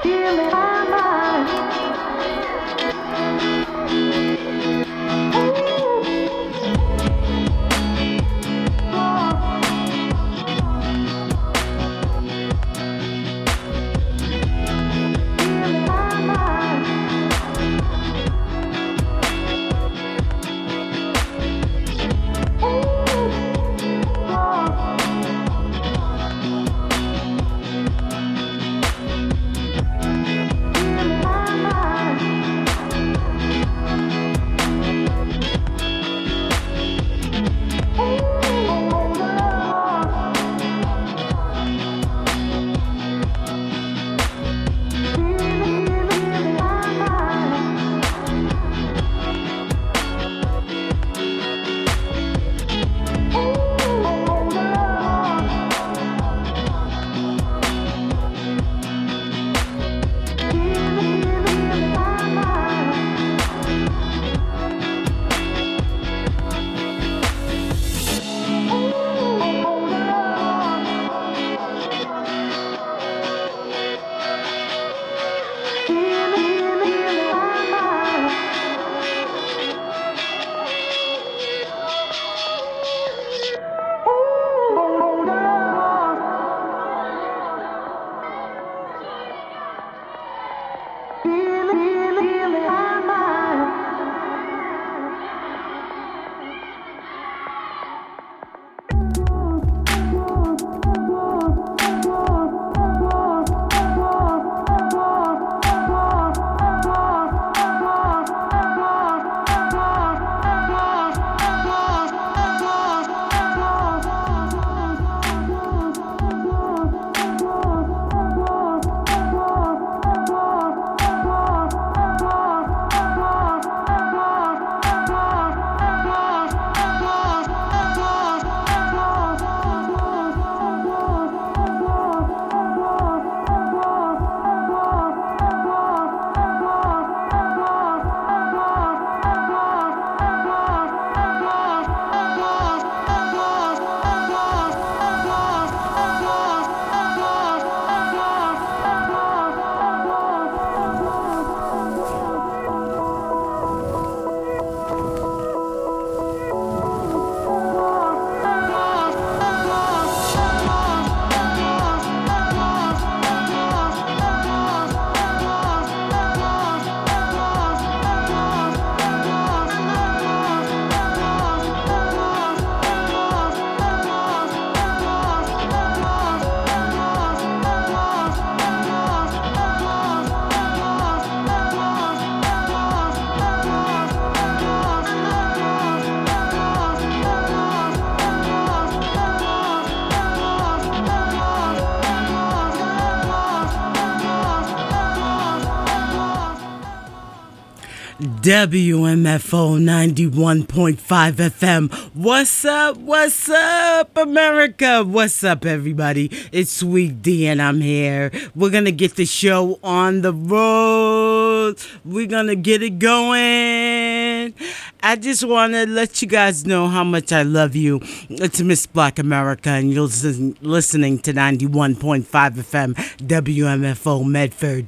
WMFO 91.5 FM. What's up, America? What's up, everybody? It's Sweet D and I'm here. We're gonna get the show on the road. We're gonna get it going. I just want to let you guys know how much I love you. It's Miss Black America, and you're listening to 91.5 FM WMFO Medford.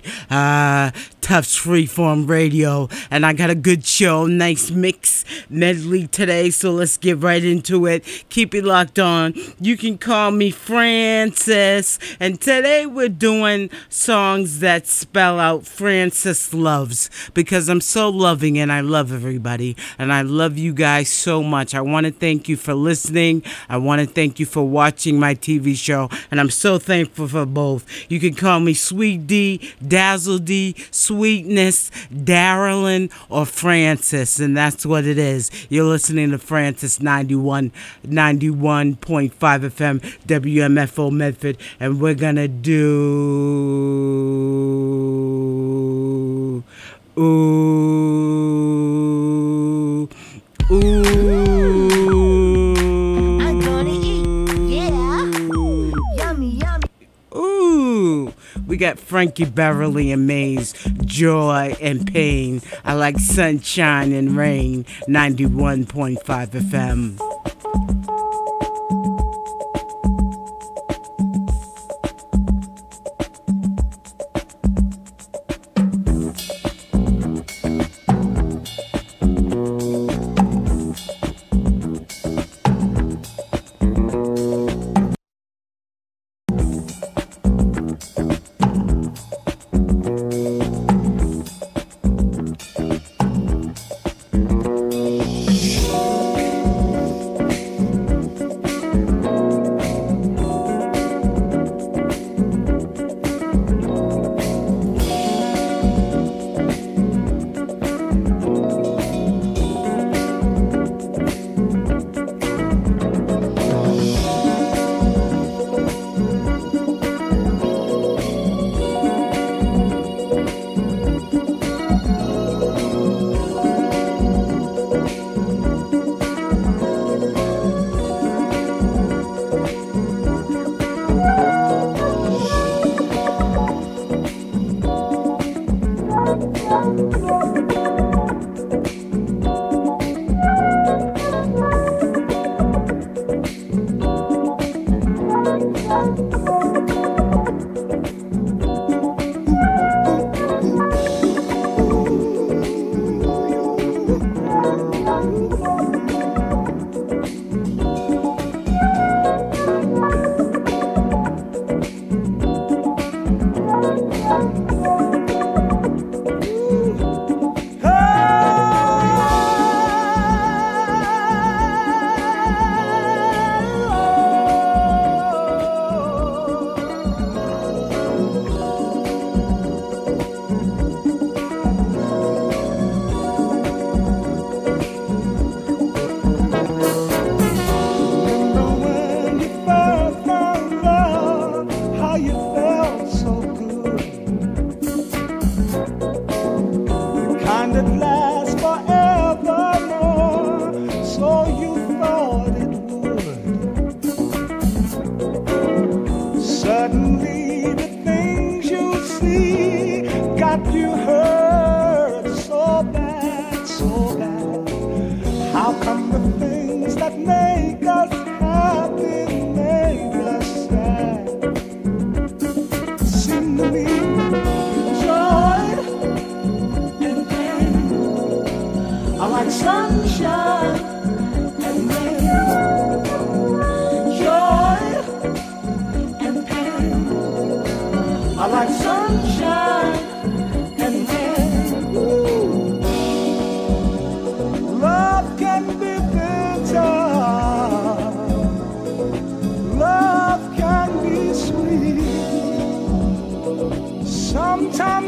Tufts Freeform Radio, and I got a good show, nice mix medley today, so let's get right into it. Keep it locked on. You can call me Francis, and today we're doing songs that spell out Francis loves, because I'm so loving and I love everybody, and I love you guys so much. I want to thank you for listening. I want to thank you for watching my TV show, and I'm so thankful for both. You can call me Sweet D, Dazzle D, Sweetness, Darylyn, or Francis, and that's what it is. You're listening to Francis 91.5 FM WMFO Medford, and we're gonna do I'm gonna eat, yeah. Yummy, yummy. We got Frankie Beverly and Maze, Joy and Pain. I like Sunshine and Rain, 91.5 FM.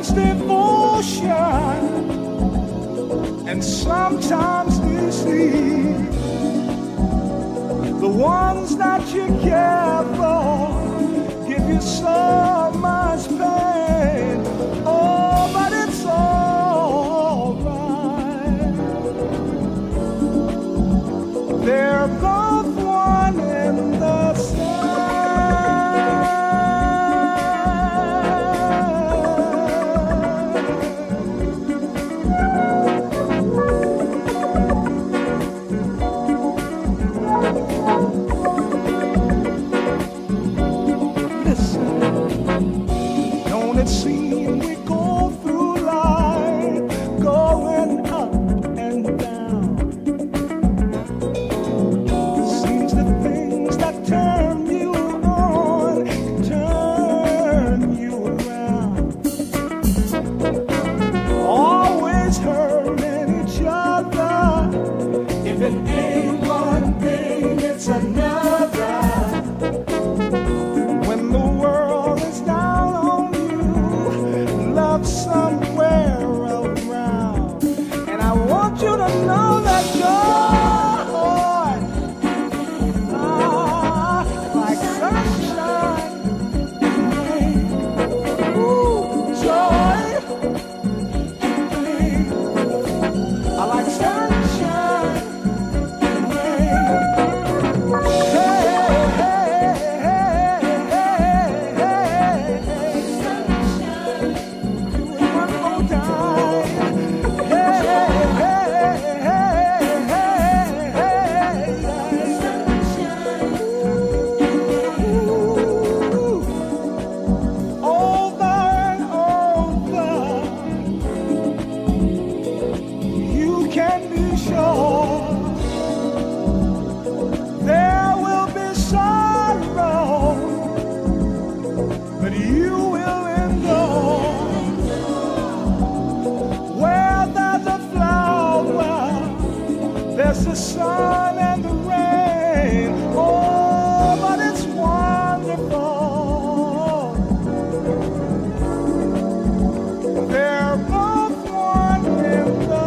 much devotion and sometimes deceit. The ones that you care for give you so much pain. Oh, but it's all right. They're both one and the same. It seems we go through life going up and down. Seems the things that turn you on turn you around. Always hurting each other. If it ain't one thing, it's another. When the world is down on love somewhere around, and I want you to know that joy, like sunshine and rain. Ooh, joy and rain, like sunshine and rain. Hey, hey, hey, hey, hey, hey. One more time. Hey, hey, hey, hey, ooh. Over and over, you can be sure there will be sorrow, but you will endure. Where there's a flower, there's the sun and the rain. Oh, but it's wonderful. They're both one in the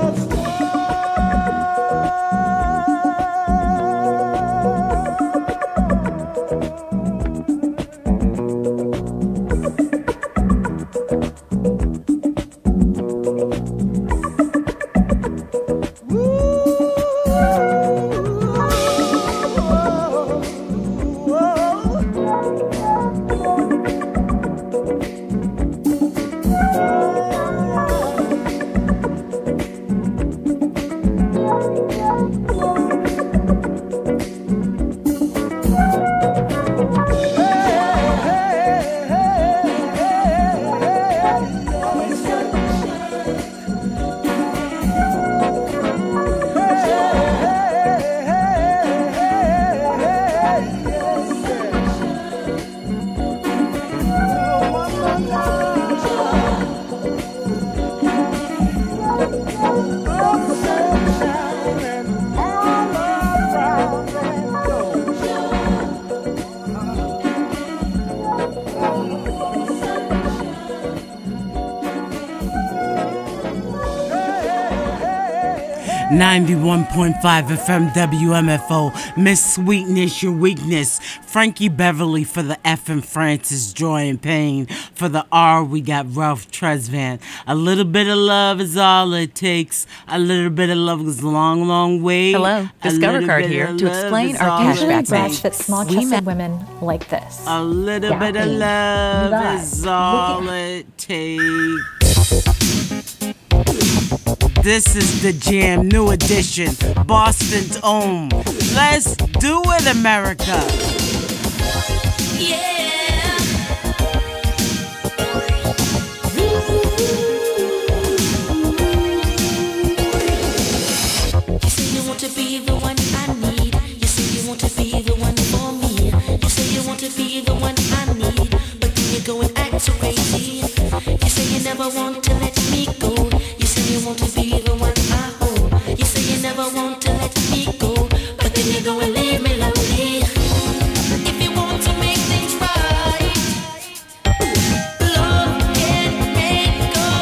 .5 FM WMFO. Miss Sweetness, your weakness. Frankie Beverly for the F and Francis, Joy and Pain. For the R, we got Ralph Tresvant. A little bit of love is all it takes. A little bit of love goes a long, long way. Hello, Discover Card here to explain our cashback branch rates. that small-chested women like this. A little bit of love is all it takes. This is the Jam, new edition, Boston's own. Let's do it, America. Yeah. You say you want to be the one I need. You say you want to be the one for me. You say you want to be the one I need, but then you go and act so crazy. You say you never want to let me go. You say you want to be the one I hold. You say you never want to let me go, but then you go and leave me lonely. If you want to make things right, love can make go.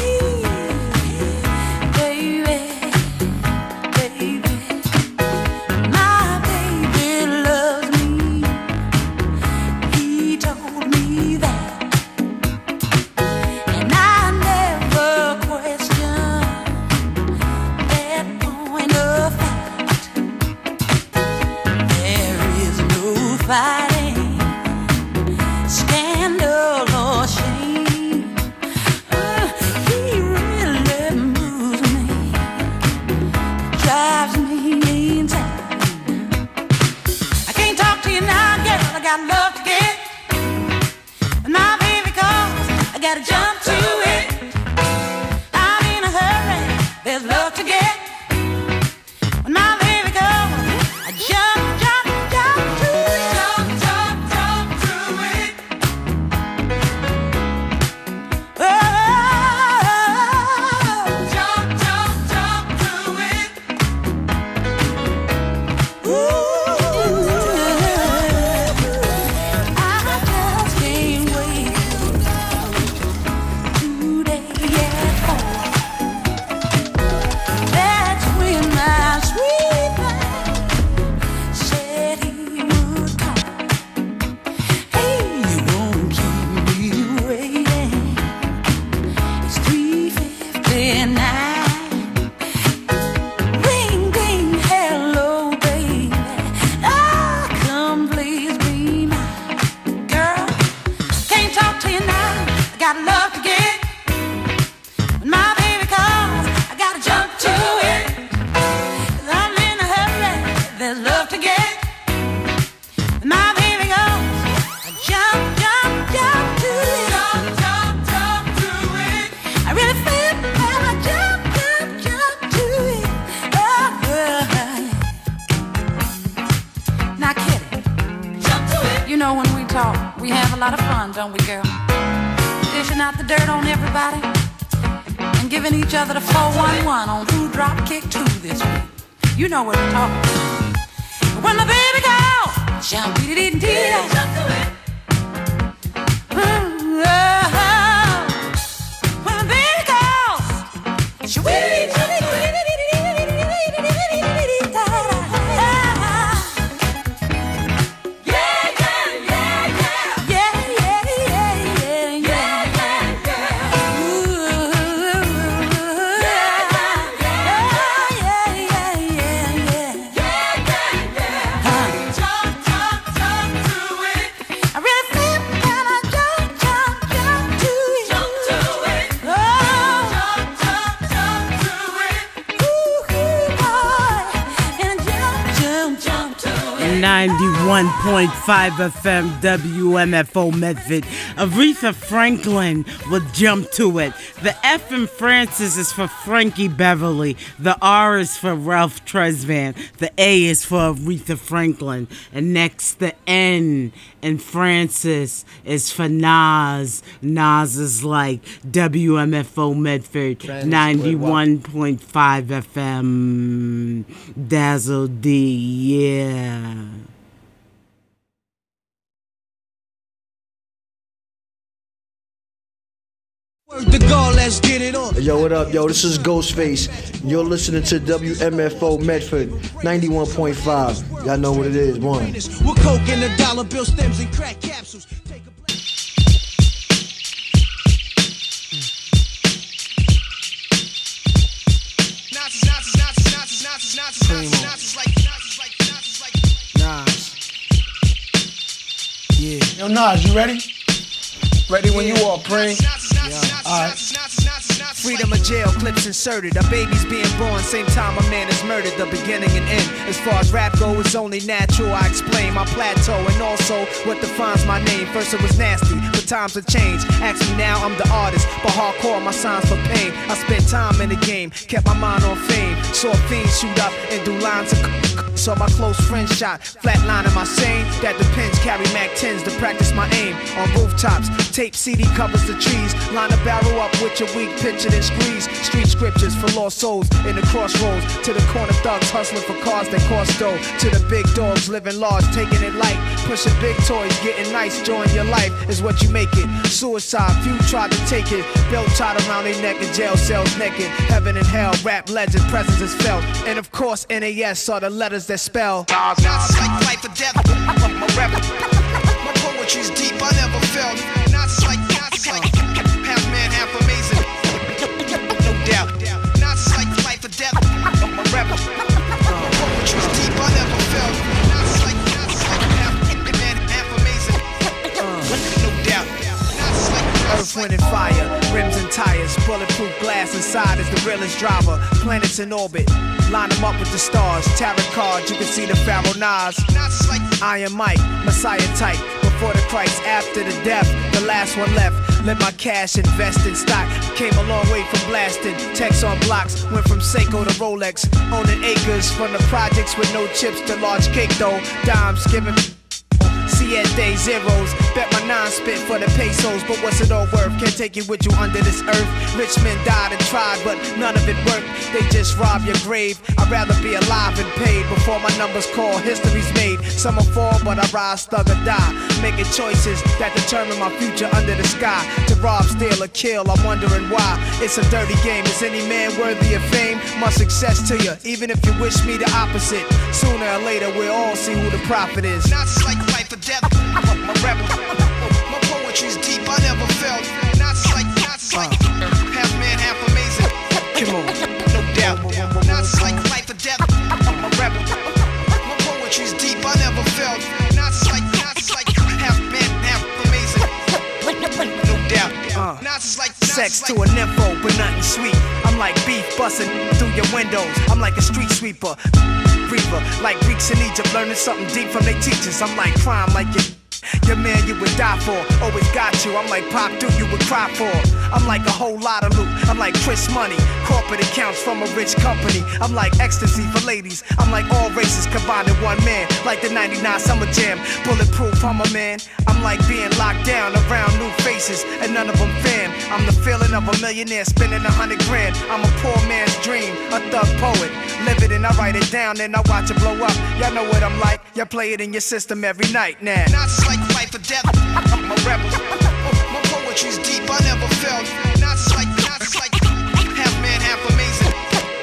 FM WMFO Medford. Aretha Franklin will Jump to It. The F in Francis is for Frankie Beverly. The R is for Ralph Tresvant. The A is for Aretha Franklin. And next, the N in Francis is for Nas. Nas is like WMFO Medford 91.5 FM. Dazzle D, yeah. The goal, let's get it on. Yo, what up, yo? This is Ghostface. You're listening to WMFO Medford 91.5. Y'all know what it is. One. We're coke in the dollar bill stems and crack capsules. Nas. Yeah. Yo, Nas, you ready? Ready when you are, Pring. Alright. Freedom of jail, clips inserted. A baby's being born, same time a man is murdered. The beginning and end. As far as rap go, it's only natural. I explain my plateau and also what defines my name. First it was nasty, but times have changed. Ask me now, I'm the artist, but hardcore, my signs for pain. I spent time in the game, kept my mind on fame. Saw fiends shoot up and do lines of saw my close friend shot, flatlining my sane. That depends, carry Mac 10s to practice my aim. On rooftops, tape CD covers the trees. Line a barrel up with your weak picture and squeeze. Street scriptures for lost souls in the crossroads. To the corner thugs hustling for cars that cost dough. To the big dogs living large, taking it light. Pushing big toys, getting nice, join your life is what you make it. Suicide, few tried to take it. Belt tied around their neck in jail cells naked. Heaven and hell, rap legend, presence is felt. And of course, NAS are the letters that spell. Not like life or death. My rap, my poetry's deep, I never felt. Not like half man, half amazing. No doubt. Not like life or death. My rap, my poetry's deep, I never felt. Not like half man, half amazing. No doubt. Earth, wind, and fire, rims and tires, bulletproof glass inside is the realest driver. Planets in orbit, line them up with the stars. Tarot cards, you can see the Pharaoh Nas. Iron Mike, Messiah type. Before the Christ, after the death, the last one left. Let my cash invest in stock. Came a long way from blasting. Text on blocks, went from Seiko to Rolex. Owning acres from the projects with no chips to large cake though. Dimes giving. Siete zeros, bet my 9 spit for the pesos. But what's it all worth? Can't take it with you under this earth. Rich men died and tried, but none of it worked. They just rob your grave. I'd rather be alive and paid before my numbers call. History's made. Some will fall, but I rise, thug or die. Making choices that determine my future under the sky. To rob, steal, or kill, I'm wondering why. It's a dirty game. Is any man worthy of fame? Much success to you, even if you wish me the opposite. Sooner or later, we'll all see who the prophet is. Not like life or death. My rap, my poetry's deep, I never felt. Not like half man, half amazing. Come on. No doubt. Not like life or death. My rap, my poetry's deep, I never felt. Not like half man, half amazing. No doubt. Not like sex to a nympho, but nothing sweet. I'm like beef busting through your windows. I'm like a street sweeper. Reaper, like Greeks in Egypt, learning something deep from their teachers. I'm like crime, like your man you would die for. Always got you. I'm like Pop Duke, you would cry for. I'm like a whole lot of loot. I'm like Chris Money, corporate accounts from a rich company. I'm like ecstasy for ladies. I'm like all races combined in one man. Like the 99 Summer Jam, bulletproof, I'm a man. I'm like being locked down around new faces, and none of them fam. I'm the feeling of a millionaire spending 100 grand. I'm a poor man's dream, a thug poet. Live it and I write it down, then I watch it blow up. Y'all know what I'm like. Y'all play it in your system every night now. Not like life or death. My rebel. My poetry's deep, I never felt. Not like half man, half amazing.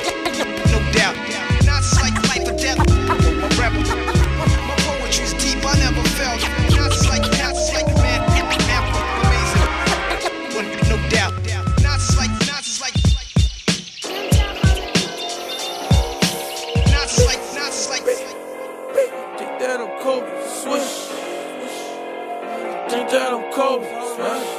No doubt. Not like life or death. My rebel. My poetry's deep, I never felt. Not like man, half amazing. No doubt. Not like. Think that I'm Kobe, swish. Think that I'm Kobe, swish.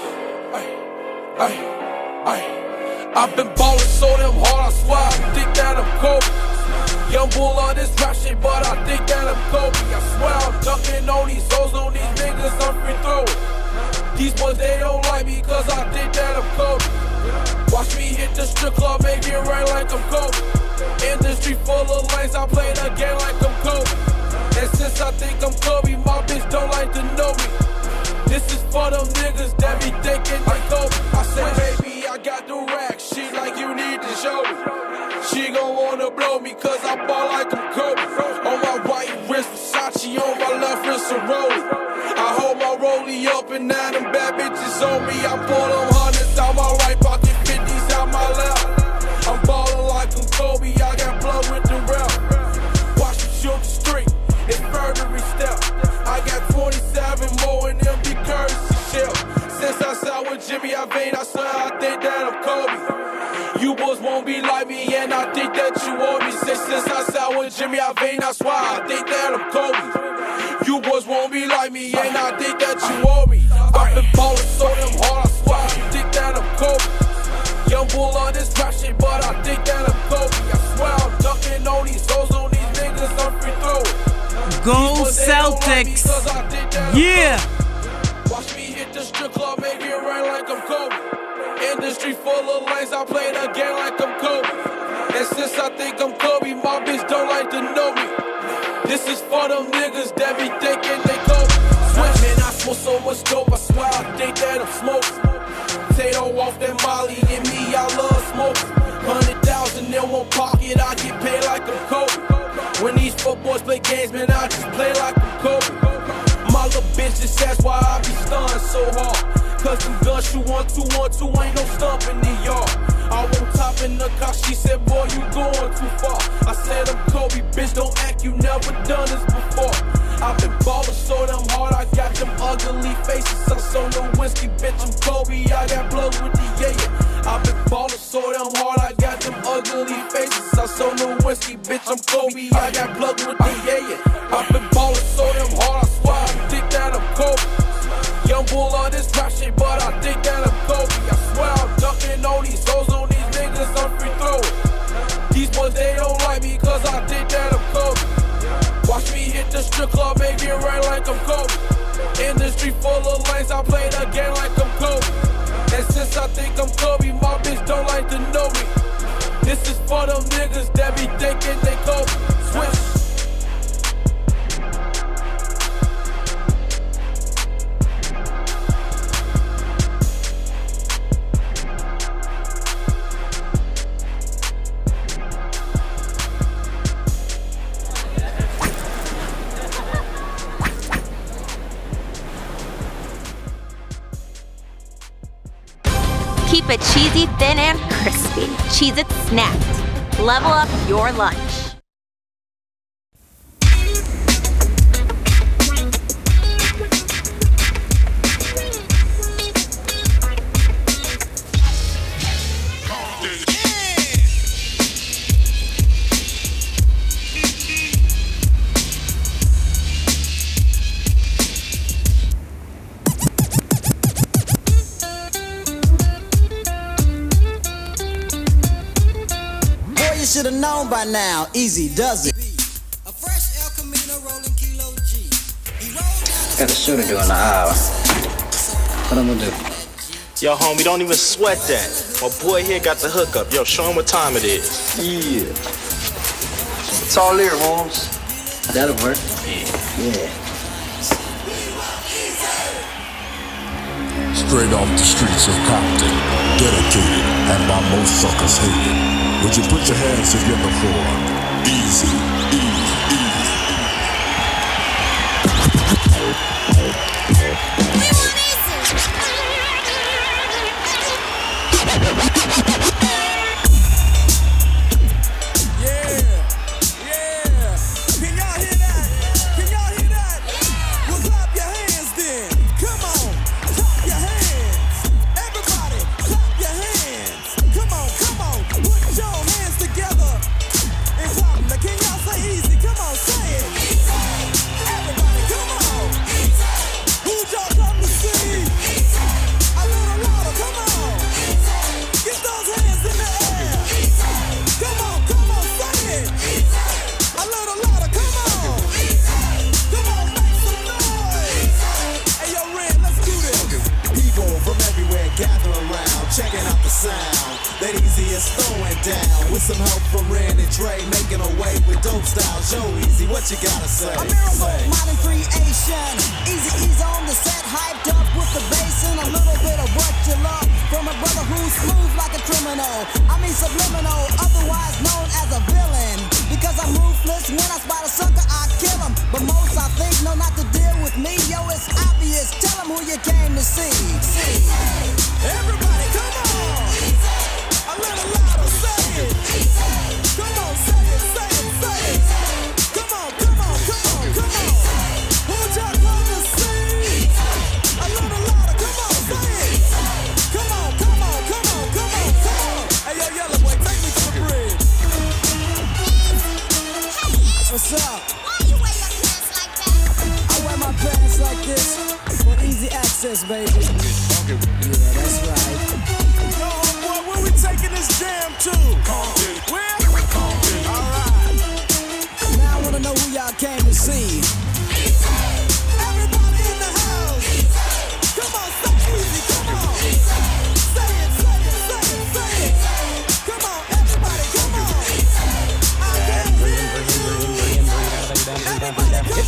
I've been ballin' so damn hard, I swear I think that I'm Kobe. Young bull on this rap shit, but I think that I'm Kobe. I swear I'm dunking on these hoes, on these niggas, I'm free throwing. These boys, they don't like me, cause I think that I'm Kobe. Watch me hit the strip club, make it rain like I'm Kobe. Industry full of lanes, I play the game like I'm Kobe. And since I think I'm Kobe, my bitch don't like to know me. This is for them niggas that be thinking like Kobe. I say, baby, I got the rack, she like you need to show me. She gon' wanna blow me cause I ball like I'm Kobe. On my right wrist, Versace, on my left wrist, a rollie. I hold my rollie up and now them bad bitches on me. I pull them hundreds out my right pocket, 50s out my left. I'm ballin' like I'm Kobe, I got blood with the rep. Watch me shoot the street, it's murdery step. I got 27 more in them big currency shell. Since I sat with Jimmy Iovine, I swear I think that I'm Kobe. You boys won't be like me, and I think that you want me. Since I sat with Jimmy Iovine, I swear I think that I'm Kobe. You boys won't be like me, and I think that you want me. I've been ballin' so damn hard, I swear I think that I'm Kobe. Young bull on this rap shit, but I think that I'm Kobe. I swear I'm dunking on these hoes, on these niggas, I'm free throwing. Go Celtics! Yeah! Watch me hit the strip club, make it rain like I'm Kobe. Industry full of lanes, I play the game like I'm Kobe. And since I think I'm Kobe, my bitch don't like to know me. This is for them niggas that be thinking they Kobe. Sweat, man, I smoke so much dope, I swear I think that I'm smoking. Tato off that Molly, and me, I love smoking. 100,000 in one pocket, I get paid like I'm Kobe. When these footboys play games, man, I just play like I'm Kobe. My little bitch just asked why I be stunned so hard. Cause them guns you 1-2-1-2 ain't no stump in the yard. I won't top in the car, she said, boy, you going too far. I said, I'm Kobe, bitch, don't act, you never done this before. I've been ballin' so damn hard, I got them ugly faces. I'm so no whiskey, bitch, I'm Kobe, I got blood with the yeah. I've been ballin' so damn hard, I got them ugly faces. I'm so no whiskey, bitch, I'm Kobe, I got blood with the yeah. I've been ballin' so damn hard, I swear I think that I'm Kobe. Young bull on this rap shit, but I think that I'm Kobe. I swear I'm ducking all these hoes on these niggas, I'm free throwing. These boys, they don't like me cause I think that I'm Kobe. Watch me hit the strip club, make it rain like I'm Kobe. Industry full of lanes, I play the game like I'm Kobe. And since I think I'm Kobe, my bitch don't like to know me. This is for them niggas that be thinking they Kobe. Switch. Keep it cheesy, thin, and crispy. Cheez-It Snapped. Level up your lunch. Should've known by now, easy does it. Got a show to do in an hour. What I'm gonna do? Yo, homie, don't even sweat that. My boy here got the hookup. Yo, show him what time it is. Yeah. It's all there, Holmes. That'll work. Yeah. Straight off the streets of Compton, dedicated and by most suckers hated. Would you put your hands together for Easy, checking out the sound that Easy is throwing down. With some help from Ren and Dre, making a way with dope style. Joe Easy, what you gotta say? A miracle, modern creation. Eazy-E's on the set, hyped up with the bass and a little bit of what you love. From a brother who's smooth like a criminal. I mean subliminal, otherwise known as a villain. Because I'm ruthless, when I spot a sucker, I kill him. But most I think know not to deal with me. Yo, it's obvious, tell them who you came to see. Everybody, come on! A little louder, say it! Come on, say it, say it, say it! Come on, come on, come on, come on! Who'd y'all come to see? A little louder, come on, say it! Come on, come on, come on, come on, come on! Hey, yo, Yellow Boy, take me to the bridge! What's up? Why you wear your pants like that? I wear my pants like this for easy access, baby. Yeah, that's right. Yo, boy, where we taking this jam to? Where? Alright. Now I wanna know who y'all came to see. Everybody in the house. Come on, say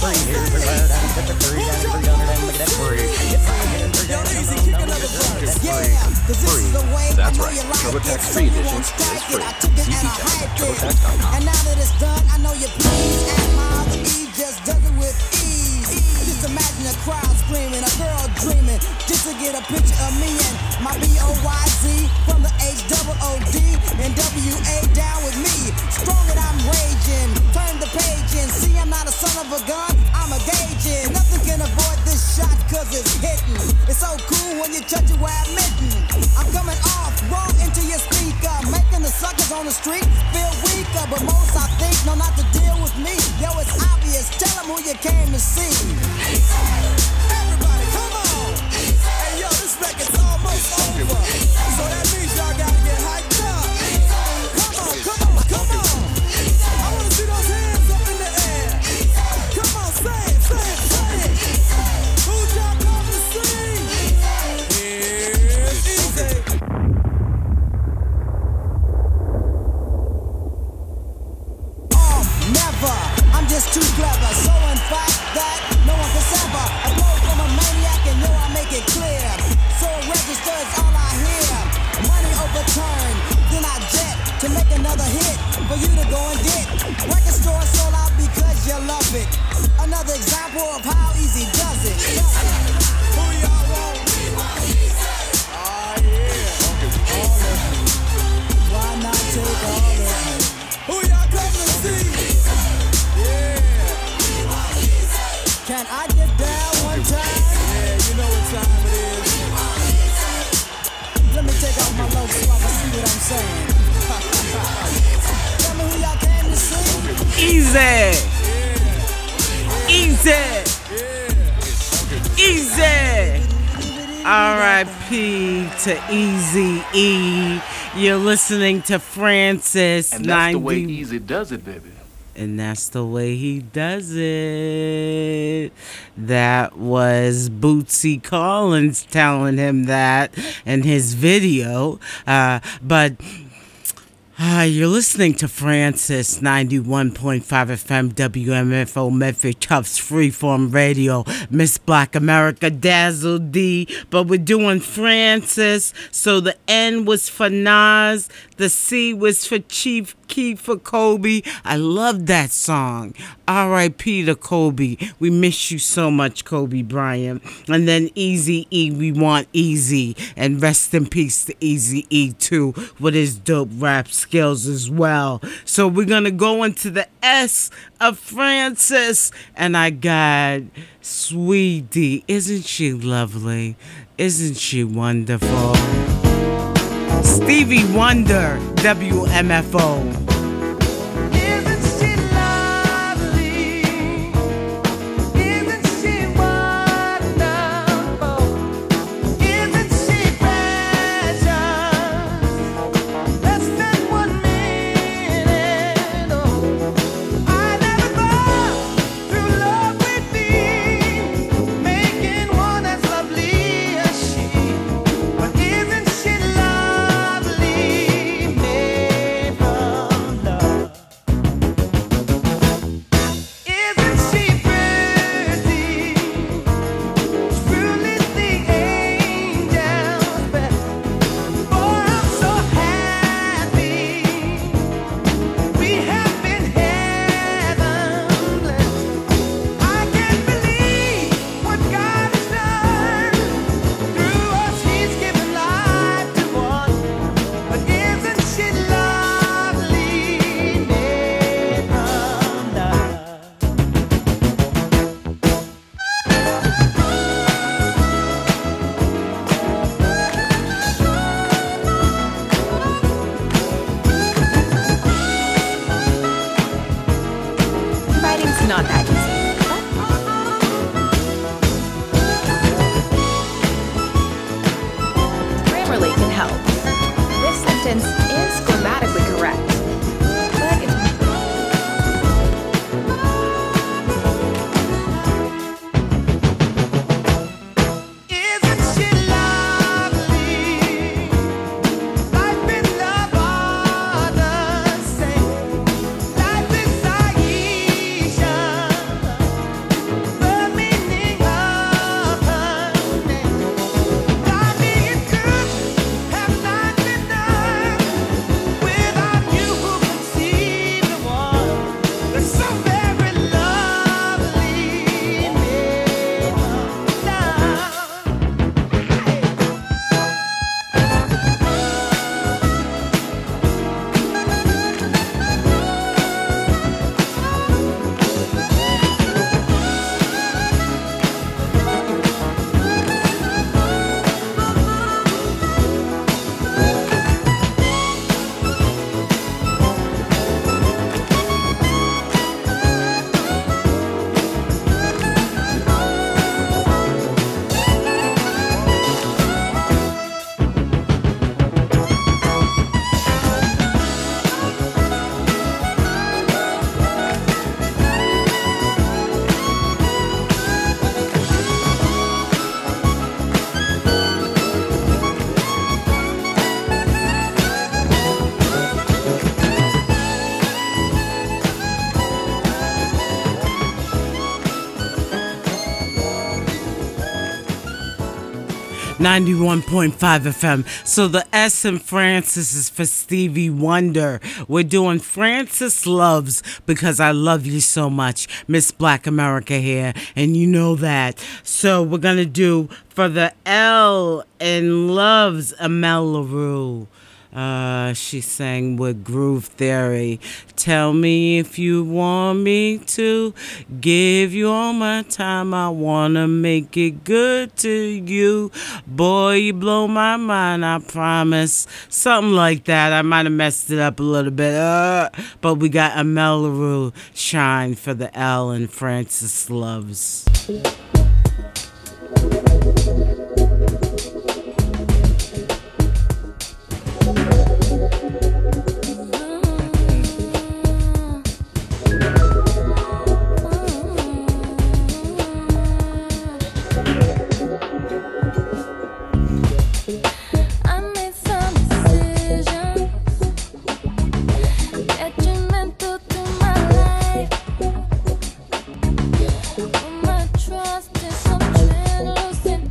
That's right. TurboTax Free Edition is free. CCTax.turbotax.com. And now that it's done, I know you're pleased. And Miles E just does it with ease. Just imagine a crowd screaming, a girl dreaming, just to get a picture of me and my B-O-Y-Z from the H-double-O-D and W-A down with me. Strong and I'm raging. Turn the page and see I'm not a son of a gun. I'm a gauging. Nothing can avoid this shot cause it's hitting. It's so cool when you touch it where I'm mitten. I'm coming off wrong into your speaker, making the suckers on the street feel weaker. But most I think know not to deal with me. Yo, it's obvious. Tell them who you came to see. Everybody, come on. Hey, yo, this record's almost over. So that means y'all gotta get hyped up. Come on, come on, come on. I wanna see those hands up in the air. Come on, say it, say it, say it. Who y'all come to see? Here's Easy. Never. I'm just too clever. So in fact that no one can sever a blow from a maniac, and yo, I make it clear. So register is all I hear. Money overturned, then I jet to make another hit for you to go and get. Record store sold out because you love it. Another example of how easy does it. Who y'all want? Oh yeah. All of them. Why not take all of them? Who y'all come to see? Can I get down one time? Yeah, you know what time it is. Let me take off my low so I can see what I'm saying. Tell me who y'all came to see. Easy. Easy. Easy. R.I.P. to Easy E. You're listening to Francis. And that's the way Easy does it, baby. And that's the way he does it. That was Bootsy Collins telling him that in his video. But you're listening to Francis 91.5 FM WMFO Memphis Chuffs Freeform Radio. Miss Black America Dazzle D. But we're doing Francis. So the N was for Nas. The C was for Chief Keef for Kobe. I love that song. R.I.P. to Kobe. We miss you so much, Kobe Bryant. And then Easy E, we want Easy. And rest in peace to Easy E too, with his dope rap skills as well. So we're going to go into the S of Francis. And I got Sweetie. Isn't she lovely? Isn't she wonderful? Stevie Wonder, WMFO. Not that easy. Grammarly can help. This sentence is grammatically correct, but it's 91.5 FM. So the S in Francis is for Stevie Wonder. We're doing Francis Loves Because I Love You So Much. Miss Black America here, and you know that. So we're going to do for the L in Loves, Amel LaRue. She sang with Groove Theory. Tell me if you want me to give you all my time. I wanna make it good to you. Boy, you blow my mind, I promise. Something like that. I might have messed it up a little bit. But we got Amel LaRue, Shine for the L and Francis Loves. My trust is some translucent.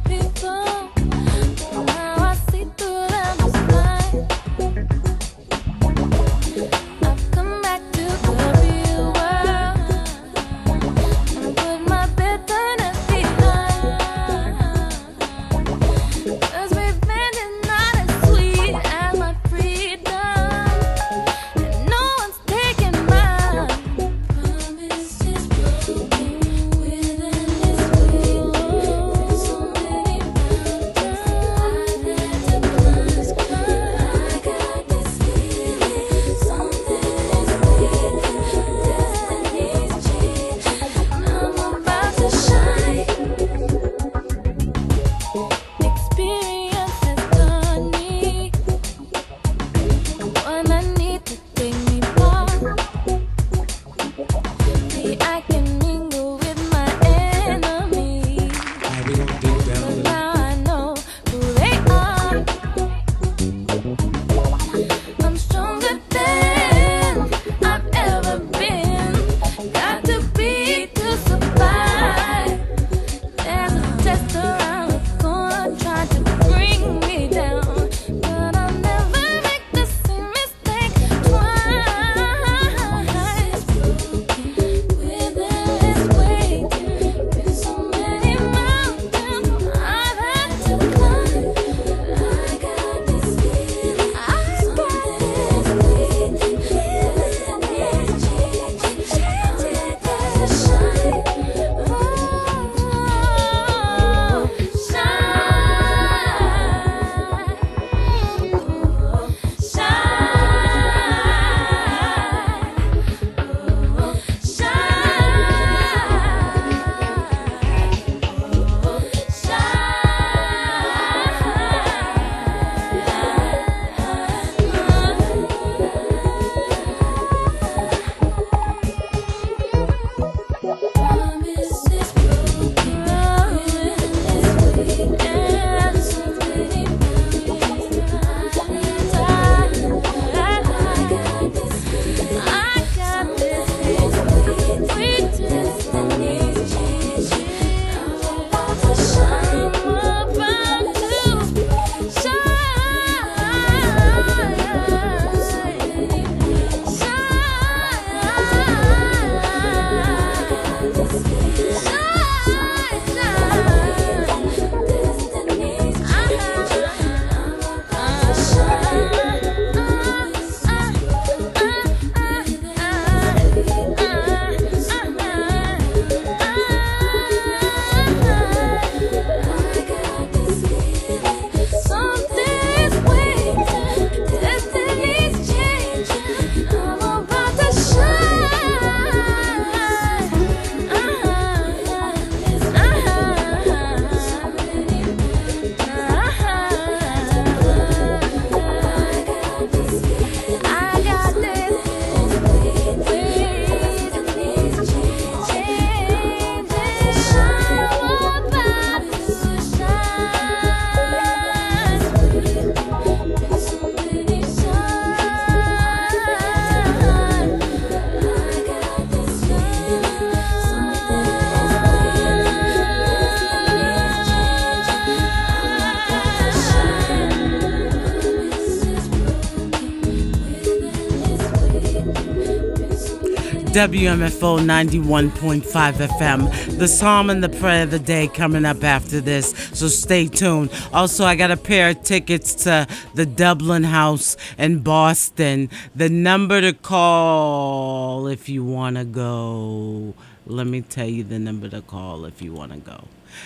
WMFO 91.5 FM. The Psalm and the Prayer of the Day coming up after this, so stay tuned. Also, I got a pair of tickets to the Dublin House in Boston. The number to call if you want to go. Let me tell you the number to call if you want to go.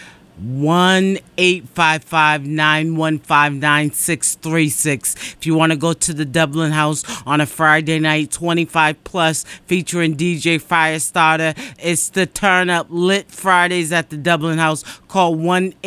1-855-915-9636. If you want to go to the Dublin House on a Friday night, 25 plus, featuring DJ Firestarter. It's the Turn Up Lit Fridays at the Dublin House. Call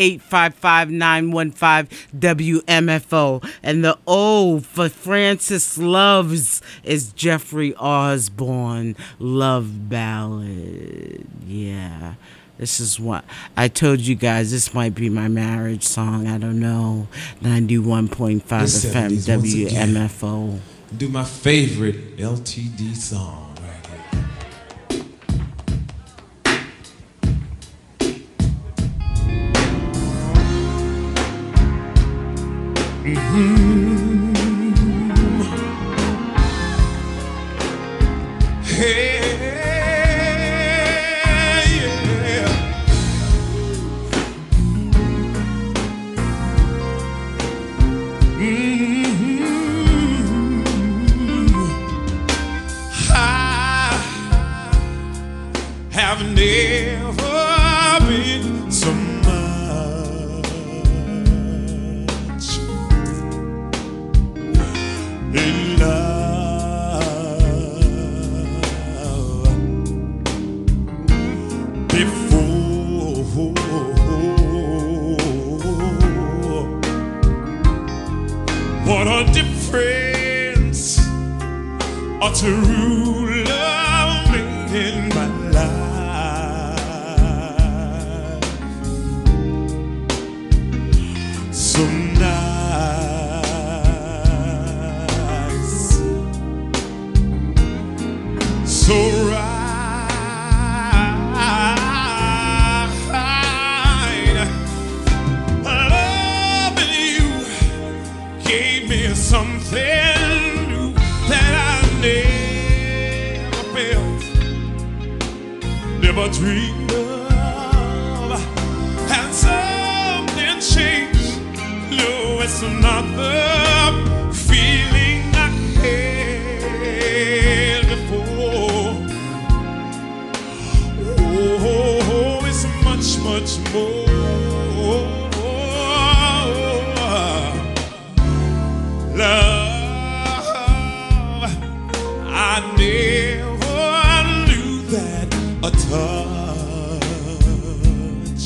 1-855-915-WMFO. And the O for Francis Loves is Jeffrey Osborne Love Ballad. Yeah. This is what I told you guys. This might be my marriage song. I don't know. 91.5 FM WMFO. Do my favorite LTD song right here. Hey. I've never been so much in love before. What a difference a true love made in my life. So nice, so right. Loving you gave me something new that I never felt, never dreamed of, and something changed. No, it's another feeling I had before. Oh, it's much, much more. Love, I never knew that a touch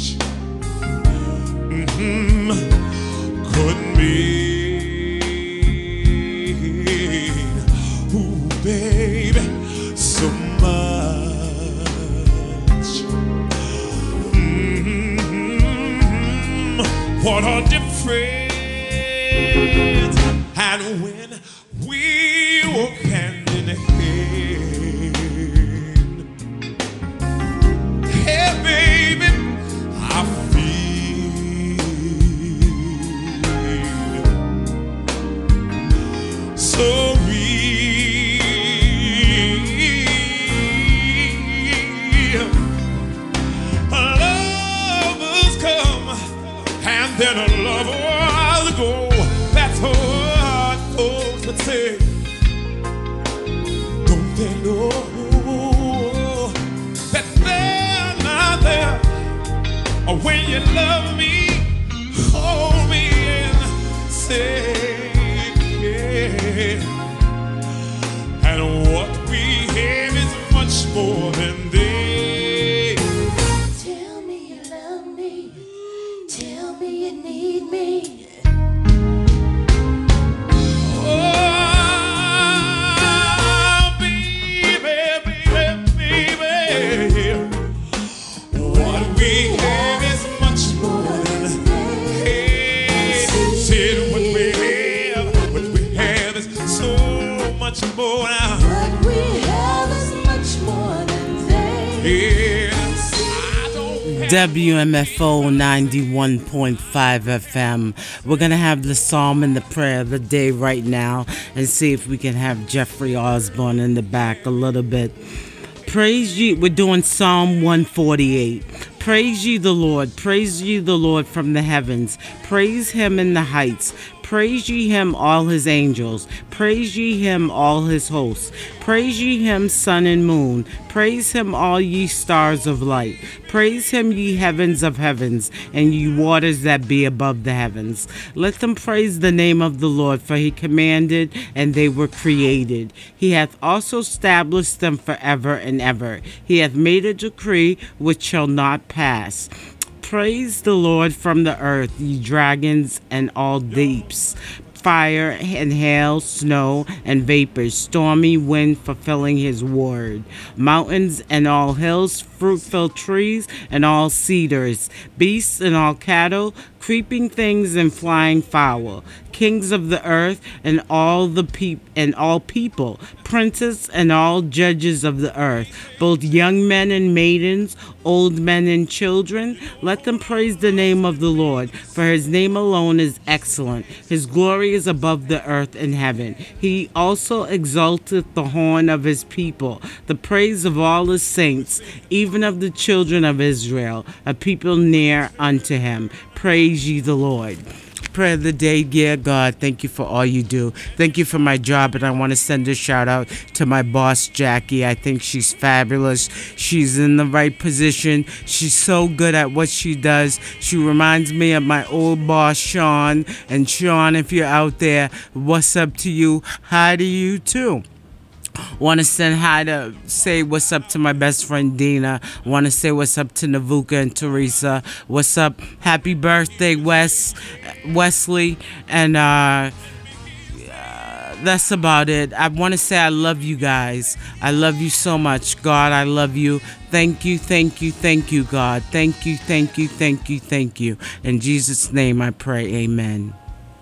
could mean, ooh, baby, so much. What a difference. And when we walk hand in hand, hey, baby, I feel so real. Lovers come and then lovers go. That's what folks would say. Don't they know that they're not there when you love me? Hold me and say, yeah. And what we have is much more than they. Tell me you love me. Tell me you need me. More now. What we have is much more than they. WMFO 91.5 FM. We're going to have the Psalm and the Prayer of the Day right now and see if we can have Jeffrey Osborne in the back a little bit. Praise ye, we're doing Psalm 148. Praise ye the Lord, praise ye the Lord from the heavens, praise him in the heights. Praise ye him, all his angels. Praise ye him, all his hosts. Praise ye him, sun and moon. Praise him, all ye stars of light. Praise him, ye heavens of heavens, and ye waters that be above the heavens. Let them praise the name of the Lord, for he commanded, and they were created. He hath also established them forever and ever. He hath made a decree which shall not pass. Praise the Lord from the earth, ye dragons and all deeps, fire and hail, snow and vapors, stormy wind fulfilling his word, mountains and all hills, fruitful trees and all cedars, beasts and all cattle, creeping things and flying fowl, kings of the earth and all people, princes and all judges of the earth, both young men and maidens, old men and children. Let them praise the name of the Lord, for his name alone is excellent. His glory is above the earth and heaven. He also exalteth the horn of his people, the praise of all his saints, even of the children of Israel, a people near unto him. Praise ye the Lord. Prayer of the day, dear God, thank you for all you do. Thank you for my job, and I want to send a shout out to my boss, Jackie. I think she's fabulous. She's in the right position. She's so good at what she does. She reminds me of my old boss, Sean. And Sean, if you're out there, what's up to you? Hi to you too. Want to say what's up to my best friend Dina. Want to say what's up to Navuka and Teresa. What's up? Happy birthday, Wesley. And that's about it. I want to say I love you guys. I love you so much. God, I love you. Thank you, thank you, thank you, God. Thank you, thank you, thank you, thank you. In Jesus' name I pray, amen.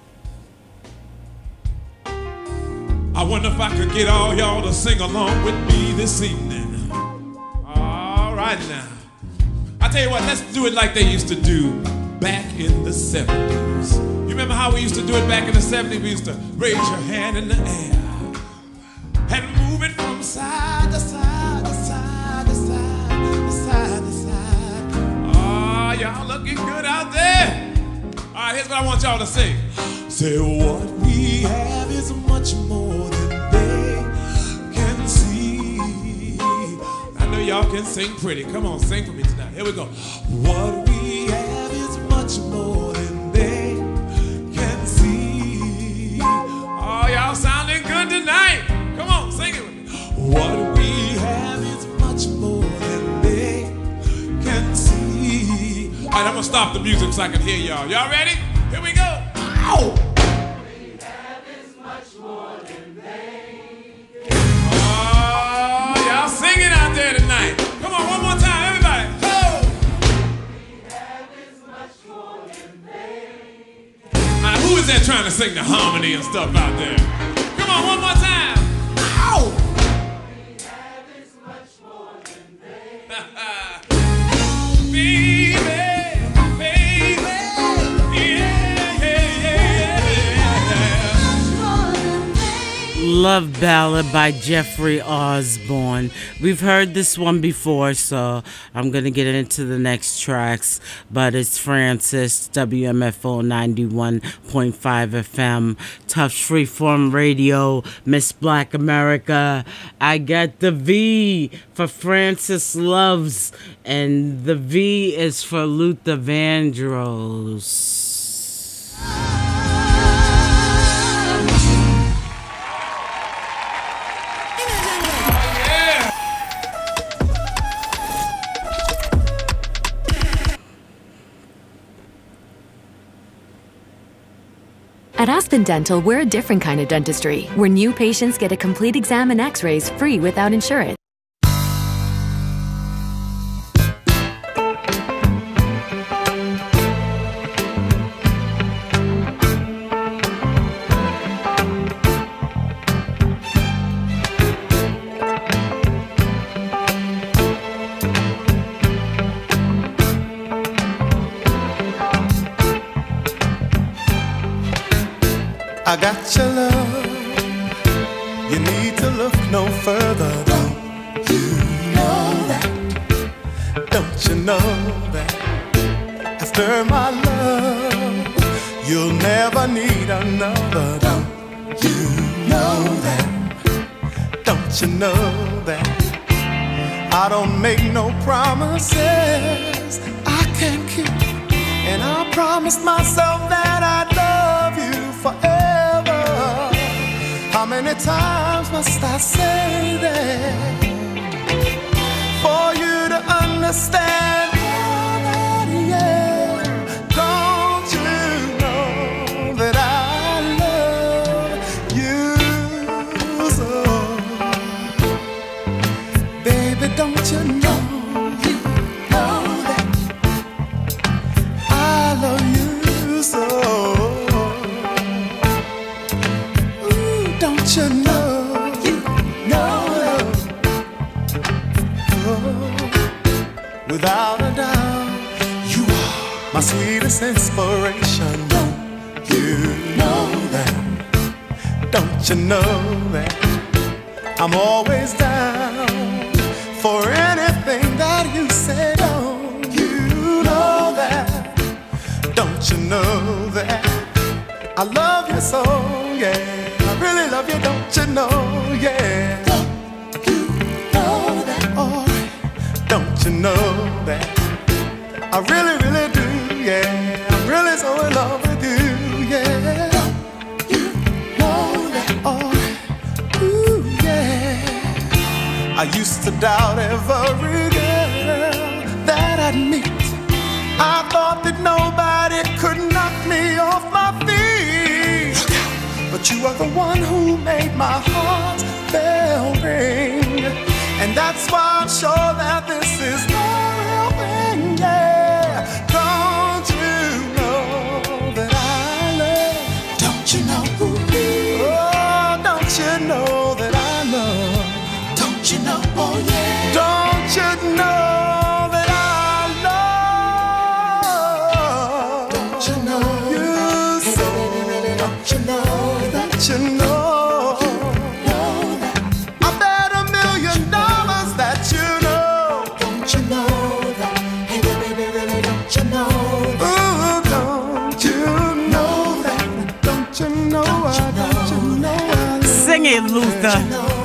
I wonder if I could get all y'all to sing along with me this evening. All right now. I tell you what, let's do it like they used to do back in the 70s. You remember how we used to do it back in the 70s? We used to raise your hand in the air and move it from side to side to side to side to side to side. Oh, y'all looking good out there. All right, here's what I want y'all to sing. Say what we have is much more than they can see. I know y'all can sing pretty. Come on, sing for me tonight. Here we go. What we have is much more than they can see. Oh, y'all sounding good tonight. Come on, sing it with me. What we have is much more than they can see. All right, I'm gonna stop the music so I can hear y'all. Y'all ready? Here we go. Ow! They're trying to sing the harmony and stuff out there. Come on, one more time. Ow! Baby, baby, yeah, Love Ballad by Jeffrey Osborne. We've heard this one before, so I'm going to get into the next tracks. But it's Francis, WMFO 91.5 FM, Tough Freeform Radio, Miss Black America. I got the V for Francis Loves, and the V is for Luther Vandross. At Aspen Dental, we're a different kind of dentistry, where new patients get a complete exam and x-rays free without insurance. I got your love. You need to look no further, don't you know? Don't you know that after my love, you'll never need another? Don't you know that? Don't you know that I don't make no promises I can't keep? And I promised myself that I'd love you forever. How many times must I say that for you to understand? That, yeah, don't you know that I love you so? Baby, don't you know? So, ooh, don't you know? Oh, without a doubt, you are my sweetest inspiration. Don't you know that? Don't you know that I'm always down for anything that you say? Don't you know that? Don't you know that I love you so, yeah. I really love you, don't you know, yeah. Don't you know that? Oh, don't you know that I really, really do, yeah. I'm really so in love with you, yeah. Don't you know that? Oh, ooh, yeah. I used to doubt every girl that I'd meet. I thought that nobody could knock me off my feet, but you are the one who made my heart bell ring. And that's why I'm sure that this is the real thing, yeah. Don't you know that I love? Don't you know who me? Oh, don't you know that I love? Don't you know, oh yeah. Don't you know? You know, I bet $1 million that you know. Don't you know that? Hey, baby, really, don't you know that? Ooh, don't you know that? Don't you know? Don't you know? Sing it, Luther.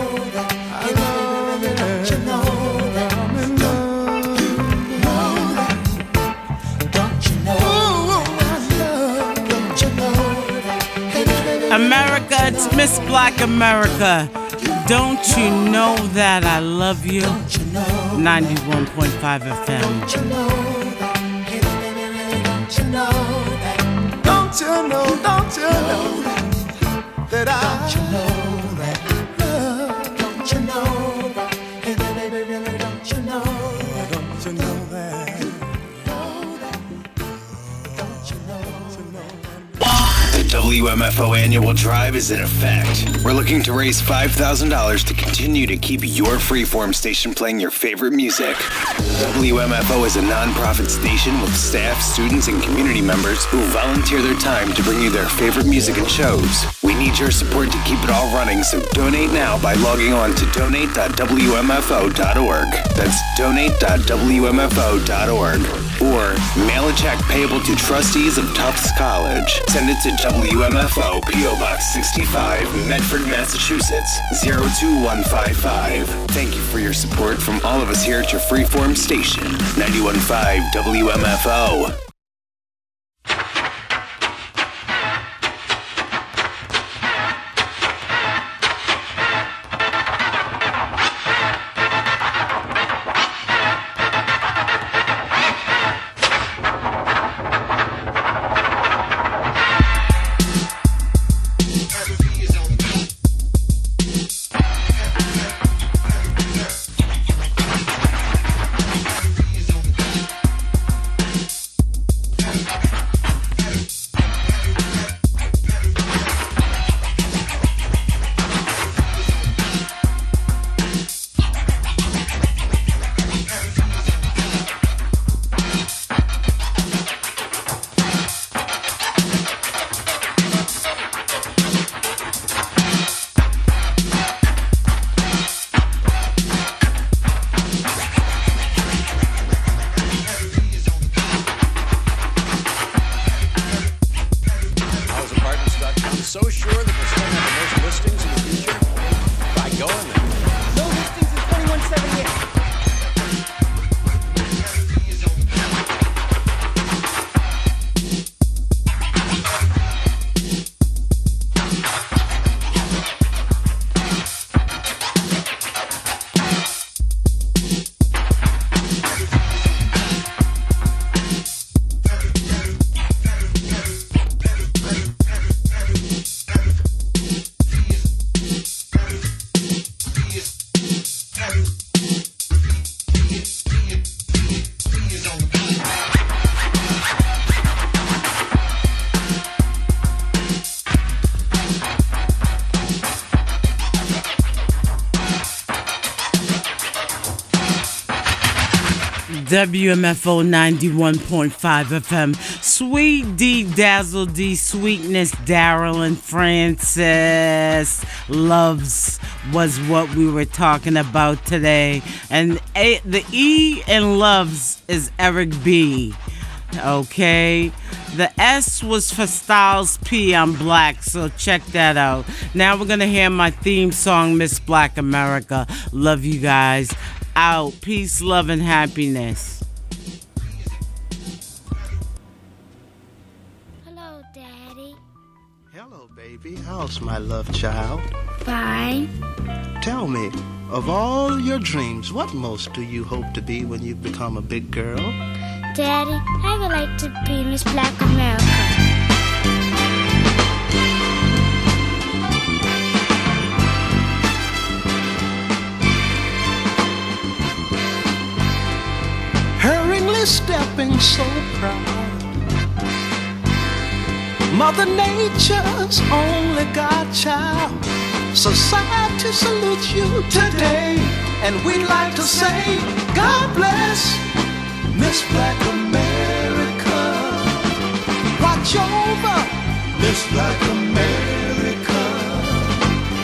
America, it's Miss Black America. Don't you know that I love you? 91.5 FM. Don't you know? Don't you know that I? Don't you know that? Don't you know that? Hey, baby, really, don't you know? Don't you know that? The WMFO annual drive is in effect. We're looking to raise $5,000 to continue to keep your freeform station playing your favorite music. WMFO is a non-profit station with staff, students, and community members who volunteer their time to bring you their favorite music and shows. We need your support to keep it all running, so donate now by logging on to donate.wmfo.org. That's donate.wmfo.org. Or mail a check payable to trustees of Tufts College. Send it to WMFO, P.O. Box 65, Medford, Massachusetts, 02155. Thank you for your support from all of us here at your freeform station, 91.5 WMFO. WMFO 91.5 FM. Sweet D, Dazzle D, Sweetness, Daryl and Francis. Loves was what we were talking about today. And the E in Loves is Eric B. Okay. The S was for Styles P. I'm Black, so check that out. Now we're going to hear my theme song, Miss Black America. Love you guys. Out. Peace, love, and happiness. Hello, Daddy. Hello, baby. How's my love child? Fine. Tell me, of all your dreams, what most do you hope to be when you become a big girl? Daddy, I would like to be Miss Black America. Hurriedly stepping so proud, Mother Nature's only godchild. Society salutes you today, and we'd like to say, God bless Miss Black America. Watch over Miss Black America.